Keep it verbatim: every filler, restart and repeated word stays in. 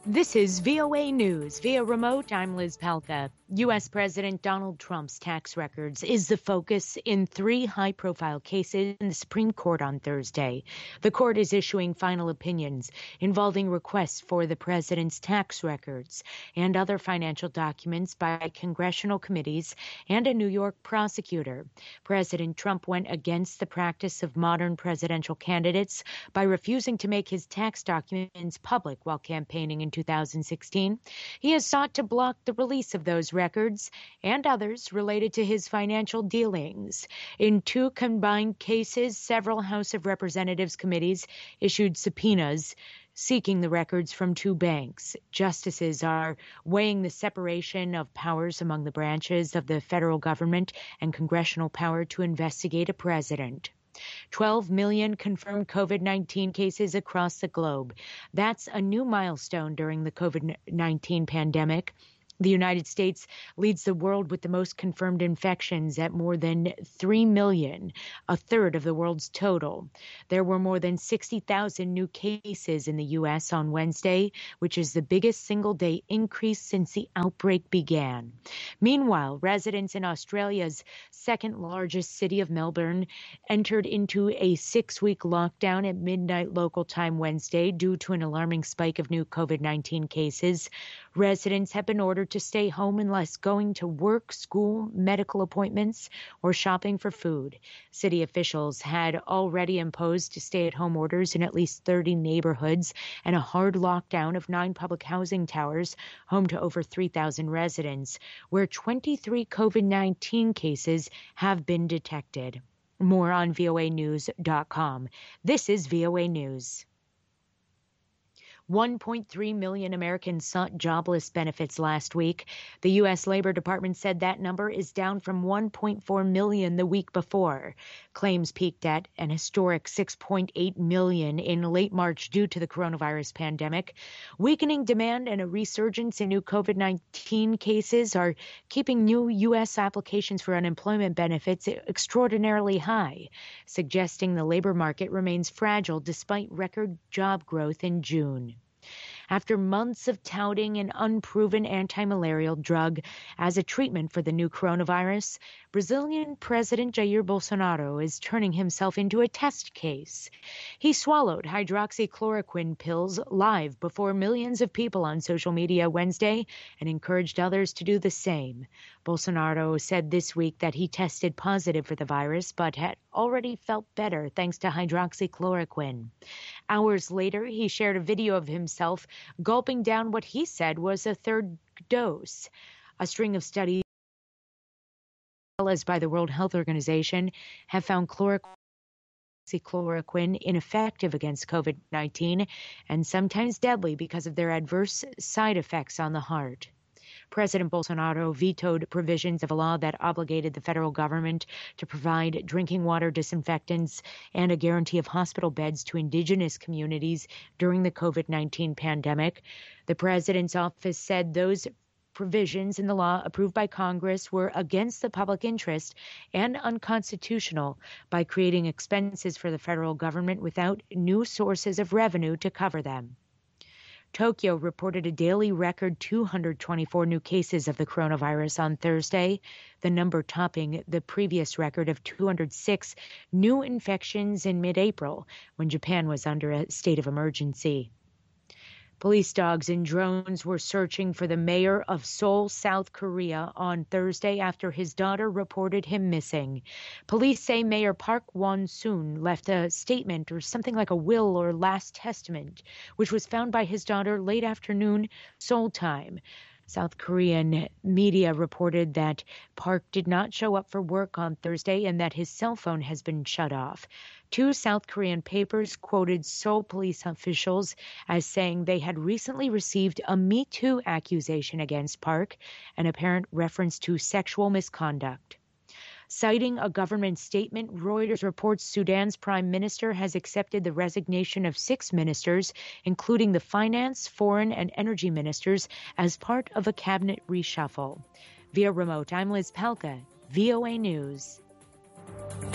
This is V O A News. Via remote, I'm Liz Palka. U S. President Donald Trump's tax records is the focus in three high-profile cases in the Supreme Court on Thursday. The court is issuing final opinions involving requests for the president's tax records and other financial documents by congressional committees and a New York prosecutor. President Trump went against the practice of modern presidential candidates by refusing to make his tax documents public while campaigning in two thousand sixteen. He has sought to block the release of those records and others related to his financial dealings. In two combined cases, several House of Representatives committees issued subpoenas seeking the records from two banks. Justices are weighing the separation of powers among the branches of the federal government and congressional power to investigate a president. twelve million confirmed COVID nineteen cases across the globe. That's a new milestone during the COVID nineteen pandemic. The United States leads the world with the most confirmed infections at more than three million, a third of the world's total. There were more than sixty thousand new cases in the U S on Wednesday, which is the biggest single-day increase since the outbreak began. Meanwhile, residents in Australia's second-largest city of Melbourne entered into a six-week lockdown at midnight local time Wednesday due to an alarming spike of new COVID nineteen cases. Residents have been ordered to stay home unless going to work, school, medical appointments, or shopping for food. City officials had already imposed stay-at-home orders in at least thirty neighborhoods and a hard lockdown of nine public housing towers, home to over three thousand residents, where twenty-three COVID nineteen cases have been detected. More on V O A news dot com. This is V O A News. one point three million Americans sought jobless benefits last week. The U S. Labor Department said that number is down from one point four million the week before. Claims peaked at an historic six point eight million in late March due to the coronavirus pandemic. Weakening demand and a resurgence in new COVID nineteen cases are keeping new U S applications for unemployment benefits extraordinarily high, suggesting the labor market remains fragile despite record job growth in June. After months of touting an unproven anti-malarial drug as a treatment for the new coronavirus, Brazilian President Jair Bolsonaro is turning himself into a test case. He swallowed hydroxychloroquine pills live before millions of people on social media Wednesday and encouraged others to do the same. Bolsonaro said this week that he tested positive for the virus but had already felt better thanks to hydroxychloroquine. Hours later, he shared a video of himself gulping down what he said was a third dose. A string of studies, as well as by the World Health Organization, have found hydroxychloroquine ineffective against COVID nineteen and sometimes deadly because of their adverse side effects on the heart. President Bolsonaro vetoed provisions of a law that obligated the federal government to provide drinking water, disinfectants, and a guarantee of hospital beds to indigenous communities during the COVID nineteen pandemic. The president's office said those provisions in the law approved by Congress were against the public interest and unconstitutional by creating expenses for the federal government without new sources of revenue to cover them. Tokyo reported a daily record two hundred twenty-four new cases of the coronavirus on Thursday, the number topping the previous record of two hundred six new infections in mid-April when Japan was under a state of emergency. Police dogs and drones were searching for the mayor of Seoul, South Korea on Thursday after his daughter reported him missing. Police say Mayor Park Won-soon left a statement or something like a will or last testament, which was found by his daughter late afternoon Seoul time. South Korean media reported that Park did not show up for work on Thursday and that his cell phone has been shut off. Two South Korean papers quoted Seoul police officials as saying they had recently received a Me Too accusation against Park, an apparent reference to sexual misconduct. Citing a government statement, Reuters reports Sudan's prime minister has accepted the resignation of six ministers, including the finance, foreign, and energy ministers, as part of a cabinet reshuffle. Via remote, I'm Liz Palka, V O A News.